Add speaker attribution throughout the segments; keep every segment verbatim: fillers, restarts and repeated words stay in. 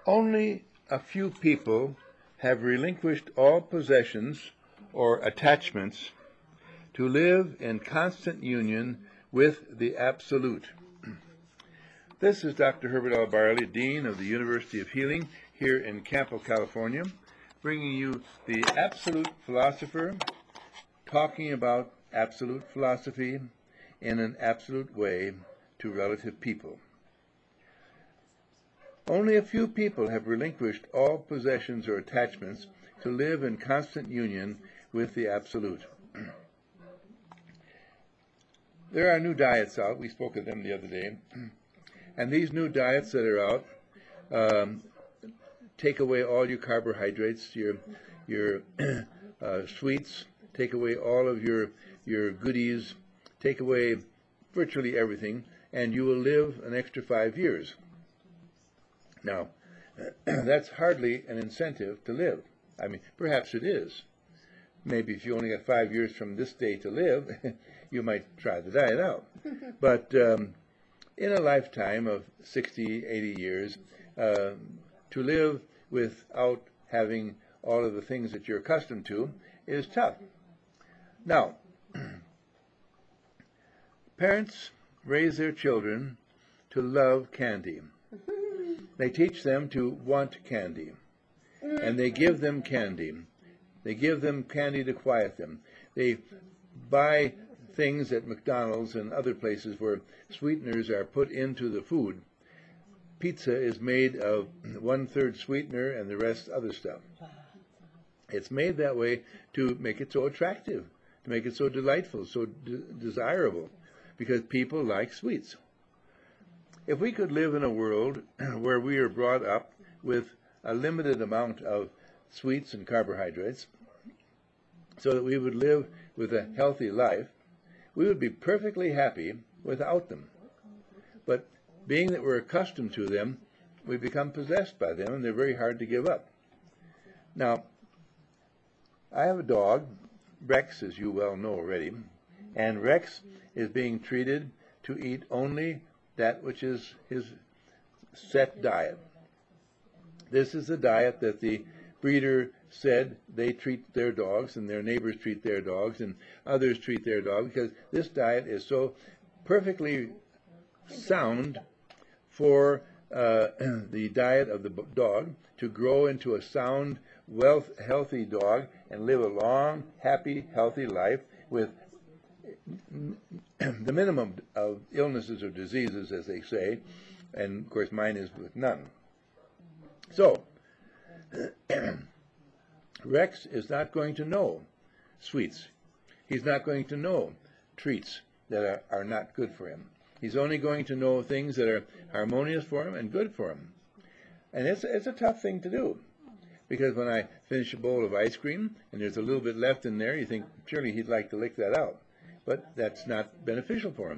Speaker 1: Only a few people have relinquished all possessions or attachments to live in constant union with the Absolute. This is Doctor Herbert L. Barley, Dean of the University of Healing here in Campo, California, bringing you the Absolute Philosopher, talking about absolute philosophy in an absolute way to relative people. Only a few people have relinquished all possessions or attachments to live in constant union with the Absolute. There are new diets out. We spoke of them the other day. And these new diets that are out um, take away all your carbohydrates, your your uh, sweets, take away all of your your goodies, take away virtually everything, and you will live an extra five years. Now, that's hardly an incentive to live. I mean, perhaps it is. Maybe if you only got five years from this day to live, you might try the diet out. But um, in a lifetime of sixty, eighty years, uh, to live without having all of the things that you're accustomed to is tough. Now, parents raise their children to love candy. They teach them to want candy, and they give them candy. They give them candy to quiet them. They buy things at McDonald's and other places where sweeteners are put into the food. Pizza is made of one-third sweetener and the rest other stuff. It's made that way to make it so attractive, to make it so delightful, so de desirable, because people like sweets. If we could live in a world where we are brought up with a limited amount of sweets and carbohydrates, so that we would live with a healthy life, we would be perfectly happy without them. But being that we're accustomed to them, we become possessed by them, and they're very hard to give up. Now, I have a dog, Rex, as you well know already, and Rex is being treated to eat only that which is his set diet. This is the diet that the breeder said they treat their dogs, and their neighbors treat their dogs, and others treat their dogs, because this diet is so perfectly sound for uh, the diet of the dog to grow into a sound, wealth, healthy dog and live a long, happy, healthy life with the minimum of illnesses or diseases, as they say, and of course mine is with none. So, Rex is not going to know sweets. He's not going to know treats that are, are not good for him. He's only going to know things that are harmonious for him and good for him. And it's, it's a tough thing to do, because when I finish a bowl of ice cream and there's a little bit left in there, you think, surely he'd like to lick that out. But that's not beneficial for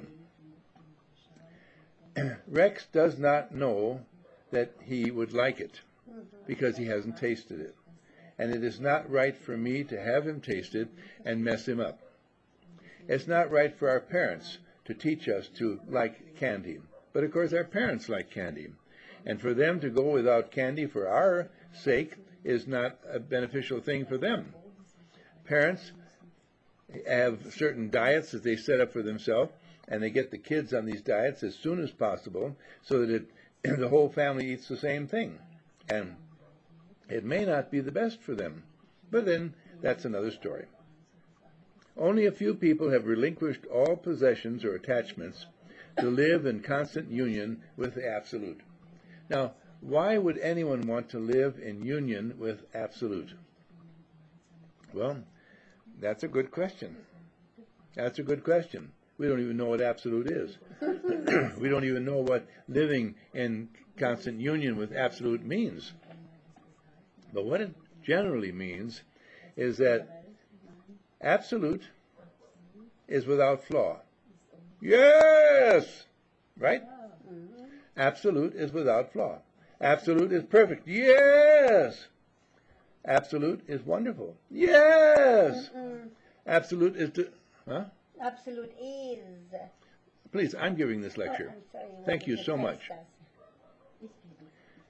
Speaker 1: him. Rex does not know that he would like it, because he hasn't tasted it. And it is not right for me to have him taste it and mess him up. It's not right for our parents to teach us to like candy. But of course our parents like candy. And for them to go without candy for our sake is not a beneficial thing for them. Parents have certain diets that they set up for themselves, and they get the kids on these diets as soon as possible so that it, the whole family eats the same thing. And it may not be the best for them, but then that's another story. Only a few people have relinquished all possessions or attachments to live in constant union with the Absolute. Now, why would anyone want to live in union with Absolute? Well, that's a good question. That's a good question. We don't even know what Absolute is. We don't even know what living in constant union with Absolute means. But what it generally means is that Absolute is without flaw. Yes! Right? Absolute is without flaw. Absolute is perfect. Yes! Absolute is wonderful. Yes! Mm-mm. Absolute is to... Huh?
Speaker 2: Absolute is.
Speaker 1: Please, I'm giving this lecture.
Speaker 2: Oh, I'm sorry.
Speaker 1: Thank you so much.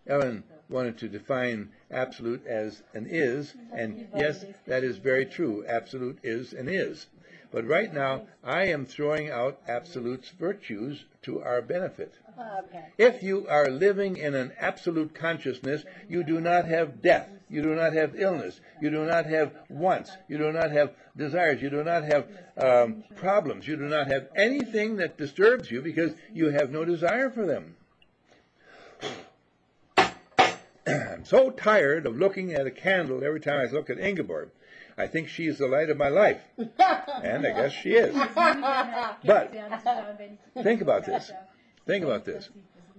Speaker 1: Ellen wanted to define absolute as an is, and yes, that is very true. Absolute is and is. But right now, I am throwing out absolute's virtues to our benefit.
Speaker 2: Okay.
Speaker 1: If you are living in an absolute consciousness, you do not have death, you do not have illness, you do not have wants, you do not have desires, you do not have um, problems, you do not have anything that disturbs you because you have no desire for them. I'm so tired of looking at a candle every time I look at Ingeborg. I think she is the light of my life. And I guess she is. But think about this. Think about this.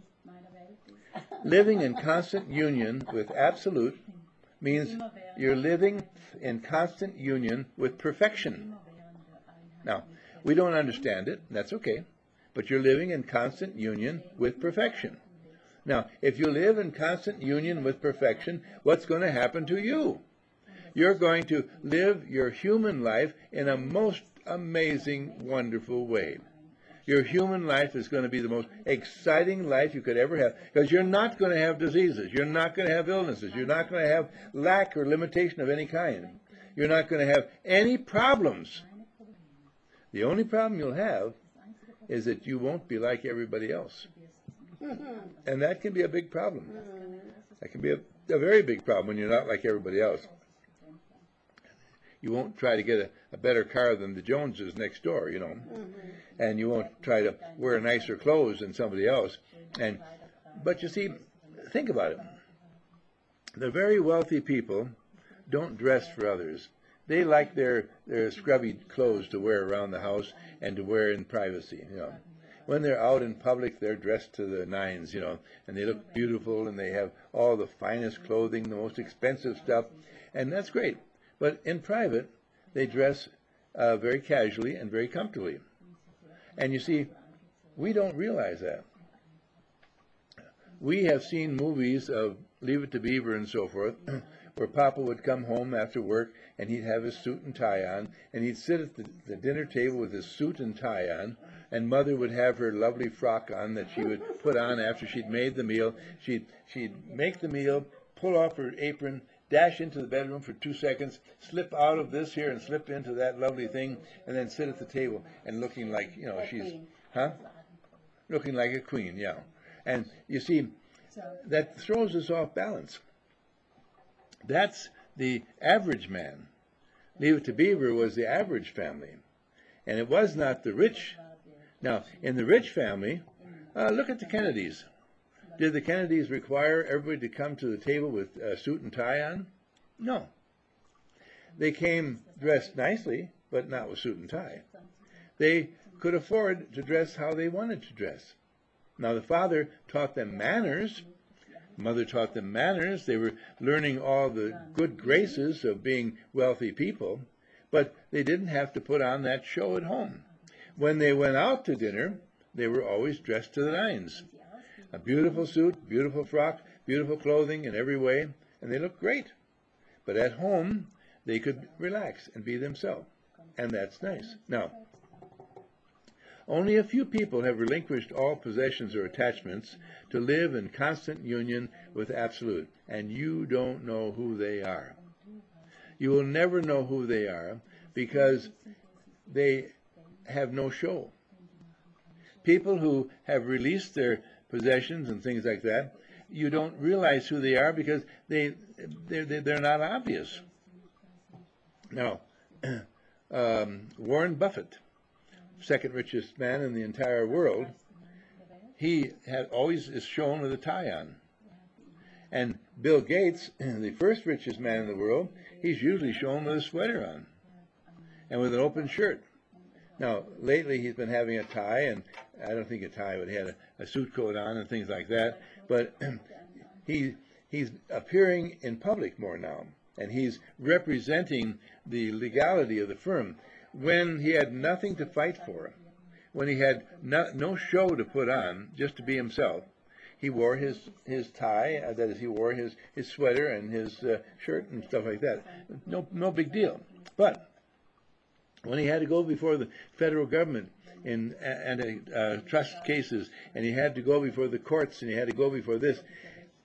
Speaker 1: Living in constant union with absolute means you're living in constant union with perfection. Now, we don't understand it, and that's okay, but you're living in constant union with perfection. Now, if you live in constant union with perfection, what's going to happen to you? You're going to live your human life in a most amazing, wonderful way. Your human life is going to be the most exciting life you could ever have, because you're not going to have diseases. You're not going to have illnesses. You're not going to have lack or limitation of any kind. You're not going to have any problems. The only problem you'll have is that you won't be like everybody else. And that can be a big problem. That can be a, a very big problem when you're not like everybody else. You won't try to get a, a better car than the Joneses next door, you know. Mm-hmm. And you won't try to wear nicer clothes than somebody else. And but you see, think about it. The very wealthy people don't dress for others. They like their, their scrubby clothes to wear around the house and to wear in privacy, you know. When they're out in public, they're dressed to the nines, you know, and they look beautiful and they have all the finest clothing, the most expensive stuff, and that's great. But in private, they dress uh, very casually and very comfortably. And you see, we don't realize that. We have seen movies of Leave It to Beaver and so forth, where Papa would come home after work and he'd have his suit and tie on, and he'd sit at the, the dinner table with his suit and tie on, and Mother would have her lovely frock on that she would put on after she'd made the meal. She'd, she'd make the meal, pull off her apron, dash into the bedroom for two seconds, slip out of this here and slip into that lovely thing, and then sit at the table and looking like, you know,
Speaker 2: A
Speaker 1: she's,
Speaker 2: queen.
Speaker 1: huh? Looking like a queen, yeah. And you see, that throws us off balance. That's the average man. Leave It to Beaver was the average family, and it was not the rich. Now, in the rich family, uh, look at the Kennedys. Did the Kennedys require everybody to come to the table with a suit and tie on? No. They came dressed nicely, but not with suit and tie. They could afford to dress how they wanted to dress. Now, the father taught them manners. Mother taught them manners. They were learning all the good graces of being wealthy people, but they didn't have to put on that show at home. When they went out to dinner, they were always dressed to the nines. A beautiful suit, beautiful frock, beautiful clothing in every way, and they looked great. But at home, they could relax and be themselves, and that's nice. Now, only a few people have relinquished all possessions or attachments to live in constant union with Absolute, and you don't know who they are. You will never know who they are because they have no show. People who have released their possessions and things like that, you don't realize who they are because they they're, they're not obvious. Now, um, Warren Buffett, second richest man in the entire world, he had always is shown with a tie on. And Bill Gates, the first richest man in the world, he's usually shown with a sweater on and with an open shirt. Now, lately he's been having a tie, and I don't think a tie, but he had a, a suit coat on and things like that. But he he's appearing in public more now, and he's representing the legality of the firm. When he had nothing to fight for, when he had no, no show to put on, just to be himself, he wore his, his tie, uh, that is, he wore his, his sweater and his uh, shirt and stuff like that. No, no big deal. But when he had to go before the federal government in antitrust uh, cases, and he had to go before the courts, and he had to go before this,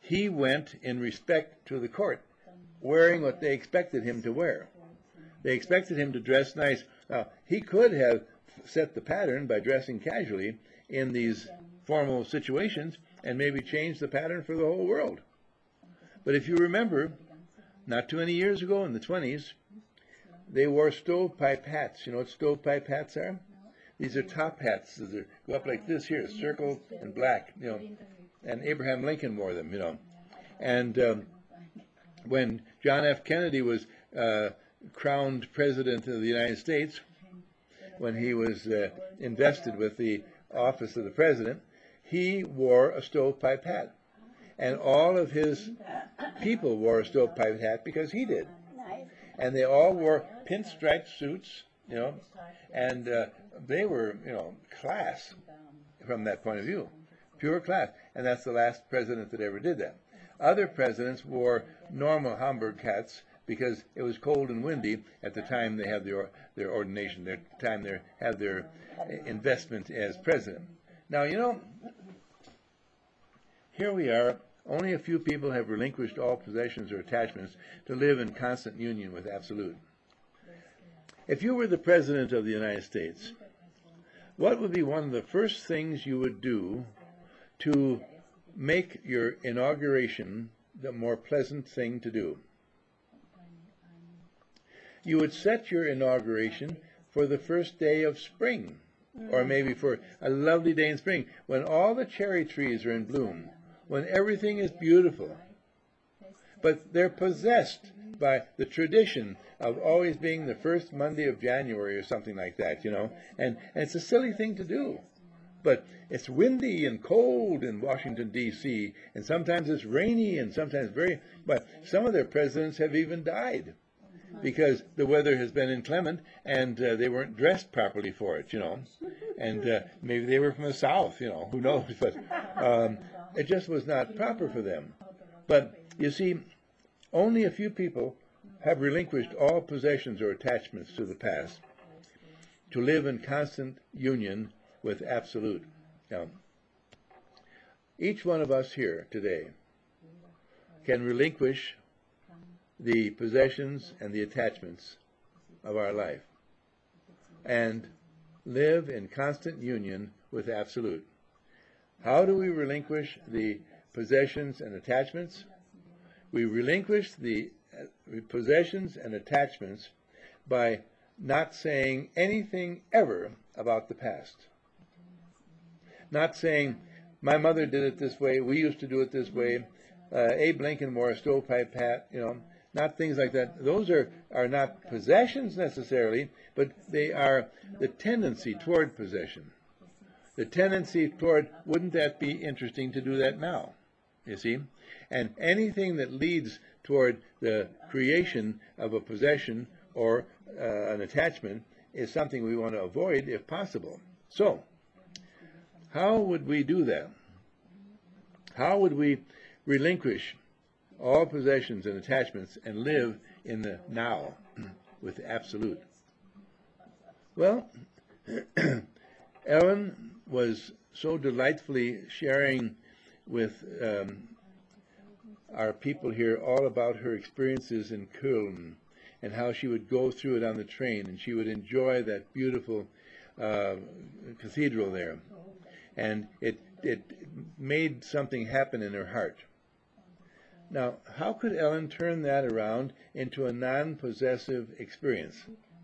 Speaker 1: he went in respect to the court, wearing what they expected him to wear. They expected him to dress nice. Now, he could have set the pattern by dressing casually in these formal situations and maybe change the pattern for the whole world. But if you remember, not too many years ago in the twenties, they wore stovepipe hats. You know what stovepipe hats are? These are top hats. They go up like this here, circle and black, you know. And Abraham Lincoln wore them, you know. And um, when John F. Kennedy was uh, crowned President of the United States, when he was uh, invested with the office of the President, he wore a stovepipe hat. And all of his people wore a stovepipe hat because he did. And they all wore pinstripe suits, you know, and uh, they were, you know, class from that point of view, pure class. And that's the last president that ever did that. Other presidents wore normal Homburg hats because it was cold and windy at the time they had their, their ordination, their time they had their investment as president. Now, you know, here we are. Only a few people have relinquished all possessions or attachments to live in constant union with Absolute. If you were the President of the United States, what would be one of the first things you would do to make your inauguration the more pleasant thing to do? You would set your inauguration for the first day of spring, or maybe for a lovely day in spring, when all the cherry trees are in bloom, when everything is beautiful. But they're possessed by the tradition of always being the first Monday of January or something like that, you know. And, and it's a silly thing to do. But it's windy and cold in Washington, D C, and sometimes it's rainy and sometimes very... But some of their presidents have even died because the weather has been inclement and uh, they weren't dressed properly for it, you know. And uh, maybe they were from the South, you know, who knows. But um, it just was not proper for them. But, you see, only a few people have relinquished all possessions or attachments to the past to live in constant union with Absolute. Now, each one of us here today can relinquish the possessions and the attachments of our life and live in constant union with Absolute. How do we relinquish the possessions and attachments? We relinquish the possessions and attachments by not saying anything ever about the past. Not saying, my mother did it this way, we used to do it this way, uh, Abe Lincoln wore a stovepipe hat, you know, not things like that. Those are, are not possessions necessarily, but they are the tendency toward possession. The tendency toward, wouldn't that be interesting to do that now? You see? And anything that leads toward the creation of a possession or uh, an attachment is something we want to avoid if possible. So, how would we do that? How would we relinquish all possessions and attachments and live in the now with Absolute? Well, Ellen was so delightfully sharing with um, our people here all about her experiences in Köln and how she would go through it on the train and she would enjoy that beautiful uh, cathedral there. And it, it made something happen in her heart. Now, how could Ellen turn that around into a non-possessive experience?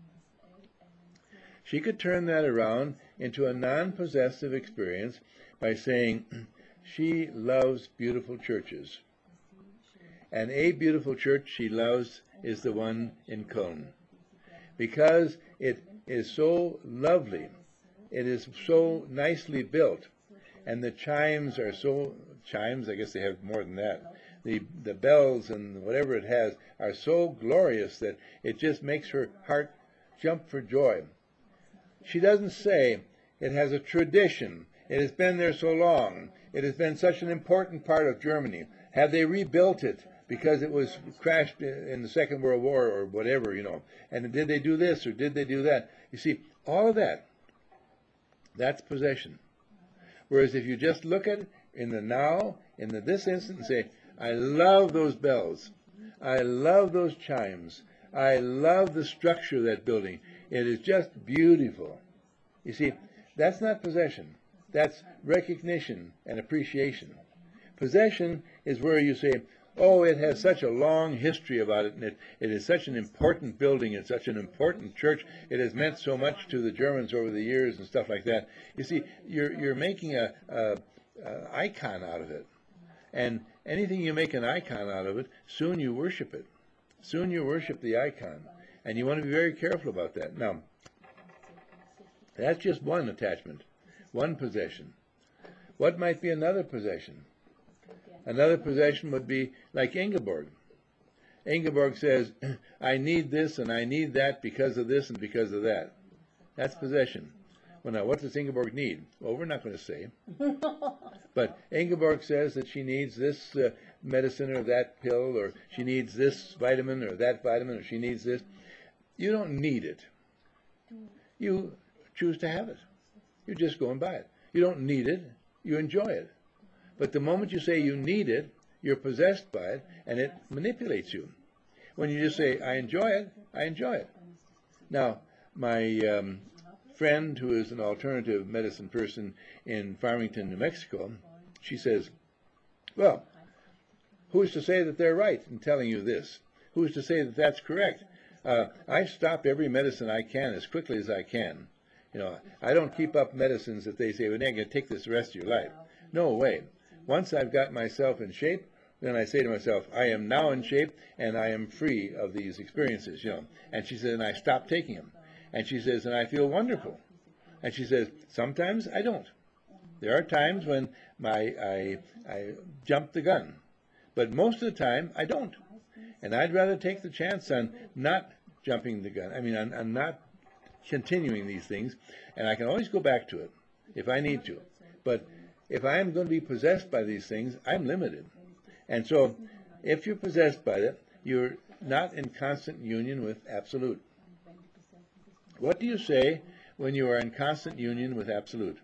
Speaker 1: She could turn that around into a non-possessive experience by saying she loves beautiful churches. And a beautiful church she loves is the one in Köln. Because it is so lovely, it is so nicely built, and the chimes are so, chimes, I guess they have more than that, the, the bells and whatever it has are so glorious that it just makes her heart jump for joy. She doesn't say it has a tradition, it has been there so long, it has been such an important part of Germany. Have they rebuilt it because it was crashed in the Second World War or whatever, you know? And did they do this or did they do that? You see, all of that, that's possession. Whereas if you just look at it in the now, in the this instant, and say, I love those bells. I love those chimes. I love the structure of that building. It is just beautiful. You see, that's not possession. That's recognition and appreciation. Possession is where you say, oh, it has such a long history about it, and it, it is such an important building, it's such an important church, it has meant so much to the Germans over the years and stuff like that. You see, you're, you're making a, a, a icon out of it. And anything you make an icon out of it, soon you worship it. Soon you worship the icon. And you want to be very careful about that. Now, that's just one attachment, one possession. What might be another possession? Another possession would be like Ingeborg. Ingeborg says, I need this and I need that because of this and because of that. That's possession. Well, now, what does Ingeborg need? Well, we're not going to say. But Ingeborg says that she needs this uh, medicine or that pill, or she needs this vitamin or that vitamin, or she needs this. You don't need it. You choose to have it. You just go and buy it. You don't need it. You enjoy it. But the moment you say you need it, you're possessed by it, and it manipulates you. When you just say, I enjoy it, I enjoy it. Now, my um, friend who is an alternative medicine person in Farmington, New Mexico, she says, well, who is to say that they're right in telling you this? Who is to say that that's correct? Uh, I stop every medicine I can as quickly as I can. You know, I don't keep up medicines that they say, well, you're going to take this the rest of your life. No way. Once I've got myself in shape, then I say to myself, I am now in shape, and I am free of these experiences, you know. And she says, and I stop taking them. And she says, and I feel wonderful. And she says, sometimes I don't. There are times when my I, I jump the gun. But most of the time, I don't. And I'd rather take the chance on not jumping the gun. I mean, on, on not continuing these things. And I can always go back to it if I need to. But if I am going to be possessed by these things, I'm limited. And so, if you're possessed by it, you're not in constant union with Absolute. What do you say when you are in constant union with Absolute?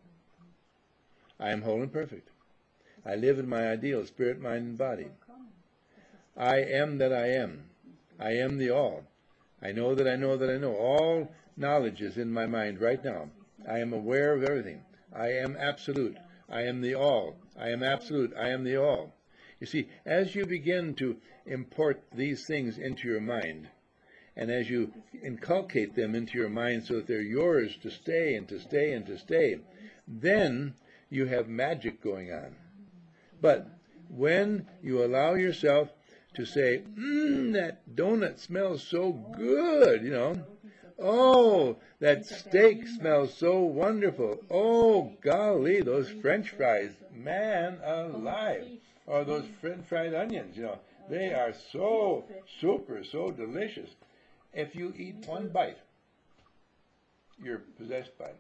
Speaker 1: I am whole and perfect. I live in my ideal spirit, mind, and body. I am that I am. I am the all. I know that I know that I know. All knowledge is in my mind right now. I am aware of everything. I am absolute. I am the all. I am absolute. I am the all. You see, as you begin to import these things into your mind, and as you inculcate them into your mind so that they're yours to stay and to stay and to stay, then you have magic going on. But when you allow yourself to say, mmm, that donut smells so good, you know, oh, that steak smells so wonderful, oh, golly, those French fries, man alive, or those French fried onions, you know, they are so super, so delicious. If you eat one bite, you're possessed by it.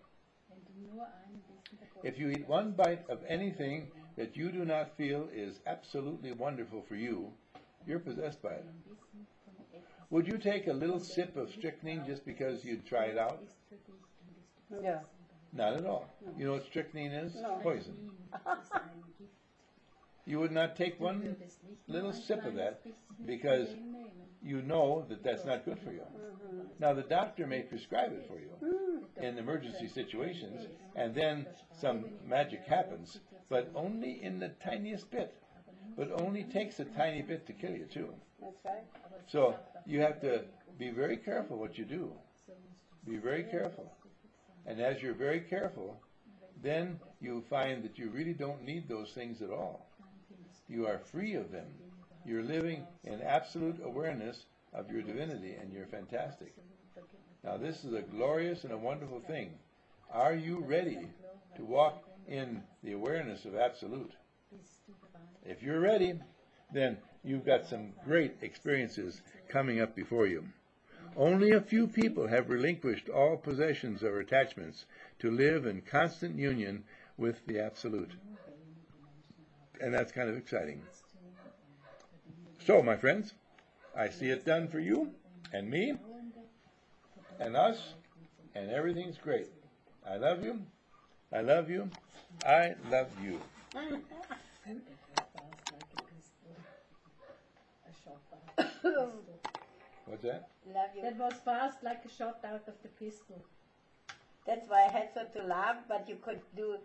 Speaker 1: If you eat one bite of anything that you do not feel is absolutely wonderful for you, you're possessed by it. Would you take a little sip of strychnine just because you'd try it out?
Speaker 2: Yeah.
Speaker 1: Not at all. You know what strychnine is?
Speaker 2: No.
Speaker 1: Poison. You would not take one little sip of that because you know that that's not good for you. Now, the doctor may prescribe it for you in emergency situations, and then some magic happens, but only in the tiniest bit. But only takes a tiny bit to kill you, too.
Speaker 2: That's right.
Speaker 1: So you have to be very careful what you do. Be very careful. And as you're very careful, then you find that you really don't need those things at all. You are free of them. You're living in absolute awareness of your divinity, and you're fantastic. Now, this is a glorious and a wonderful thing. Are you ready to walk in the awareness of Absolute? If you're ready, then you've got some great experiences coming up before you. Only a few people have relinquished all possessions or attachments to live in constant union with the Absolute. And that's kind of exciting. So, my friends, I see it done for you and me and us, and everything's great. I love you. I love you. I love you. What's that?
Speaker 3: Love you.
Speaker 2: That was fast like a shot out of the pistol.
Speaker 3: That's why I had so to laugh, but you could do